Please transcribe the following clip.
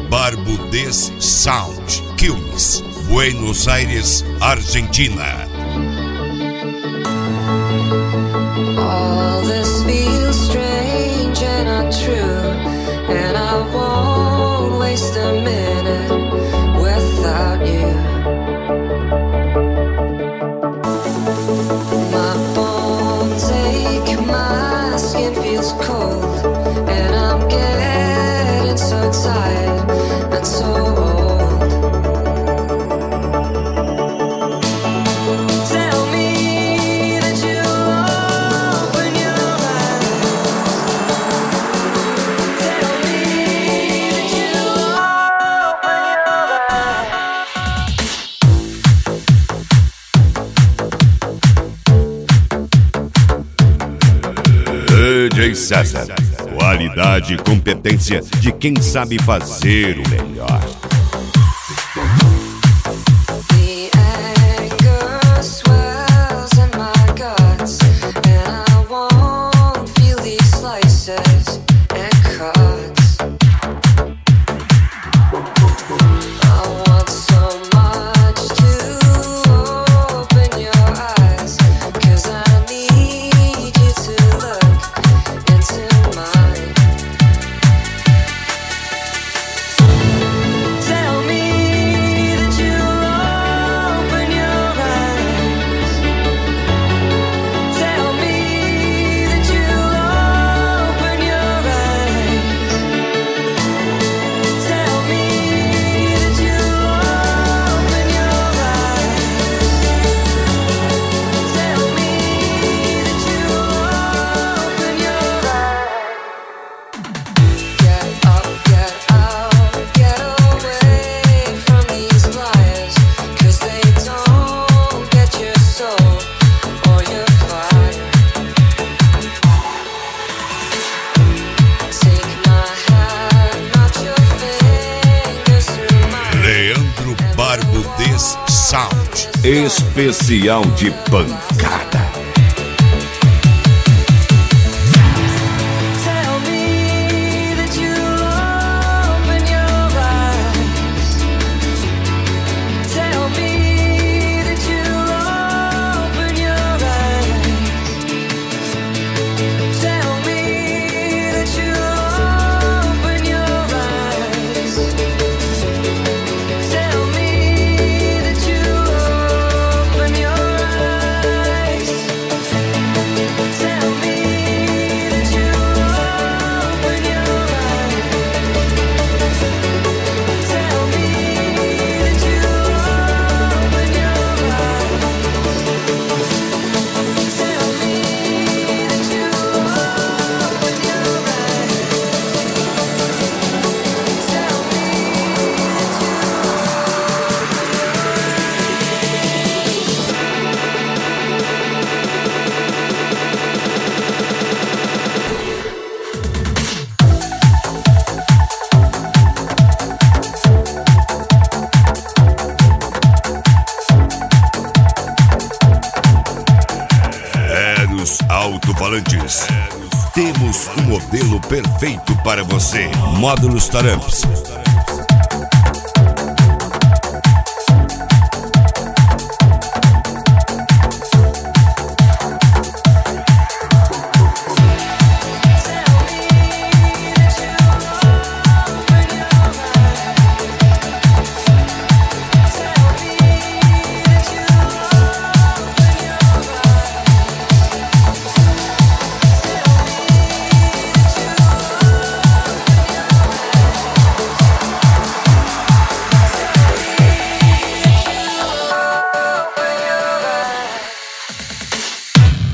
Barbudez Sound, Quilmes, Buenos Aires, Argentina. All this feels strange and untrue, and I won't waste a minute without you. My bones ache, my skin feels cold, and I'm getting so tired and so old. DJ César, qualidade e competência de quem sabe fazer o melhor. Barbudez Sound, especial de pancada. Alto-falantes. Temos um modelo perfeito para você. Módulos Taramps